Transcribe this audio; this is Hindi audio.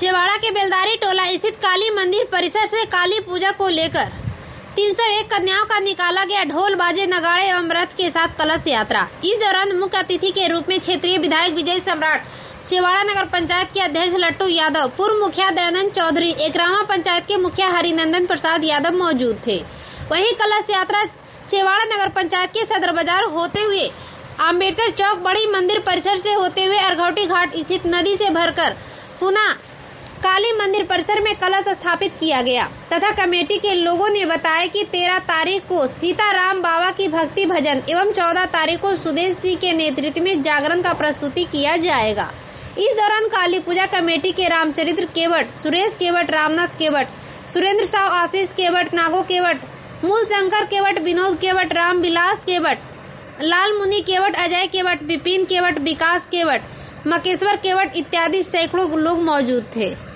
चेवाड़ा के बेलदारी टोला स्थित काली मंदिर परिसर से काली पूजा को लेकर 301 कन्याओं का निकाला गया ढोल बाजे नगाड़े एवं रथ के साथ कलश यात्रा। इस दौरान मुख्य अतिथि के रूप में क्षेत्रीय विधायक विजय सम्राट, चेवाड़ा नगर पंचायत के अध्यक्ष लट्टू यादव, पूर्व मुखिया दयानंद चौधरी, एकरामा पंचायत के मुखिया हरिनंदन प्रसाद यादव मौजूद थे। वहीं कलश यात्रा चेवाड़ा नगर पंचायत के सदर बाजार होते हुए अम्बेडकर चौक बड़ी मंदिर परिसर से होते हुए अरघौटी घाट स्थित नदी से भरकर पुनः काली मंदिर परिसर में कलश स्थापित किया गया तथा कमेटी के लोगों ने बताया कि 13 तारीख को सीताराम बाबा की भक्ति भजन एवं 14 तारीख को सुदेश सिंह के नेतृत्व में जागरण का प्रस्तुति किया जाएगा। इस दौरान काली पूजा कमेटी के रामचरित्र केवट, सुरेश केवट, रामनाथ केवट, सुरेंद्र साव, आशीष केवट, नागो केवट, मूल शंकर केवट, विनोद केवट, राम विलास केवट, लाल मुनि केवट, अजय केवट, विपिन केवट, विकास केवट, मकेश्वर केवट इत्यादि सैकड़ों लोग मौजूद थे।